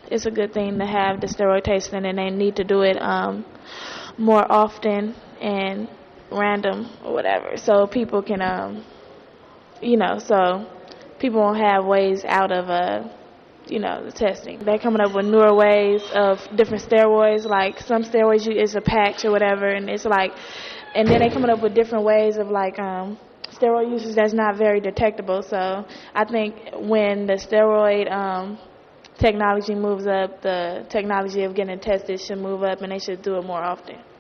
it's a good thing to have the steroid testing, and they need to do it more often and random or whatever, so people can so people won't have ways out of the testing. They're coming up with newer ways of different steroids. Like some steroids is a patch or whatever, and it's like, and then they're coming up with different ways of like steroid uses that's not very detectable. So I think when the steroid technology moves up, the technology of getting tested should move up, and they should do it more often.